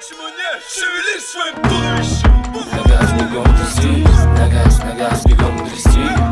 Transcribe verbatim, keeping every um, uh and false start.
помочь мне шевелить своим туловищем. На газ бегом трясти, на газ, на газ бегом трясти.